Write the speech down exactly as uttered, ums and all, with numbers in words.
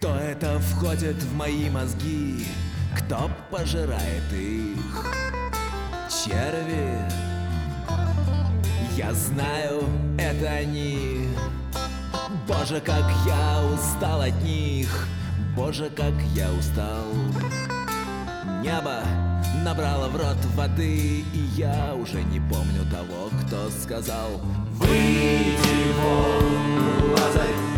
Кто это входит в мои мозги? Кто пожирает их? Черви? Я знаю, это они. Боже, как я устал от них. Боже, как я устал. Небо набрало в рот воды, и я уже не помню того, кто сказал: выйди вон, Лазарь.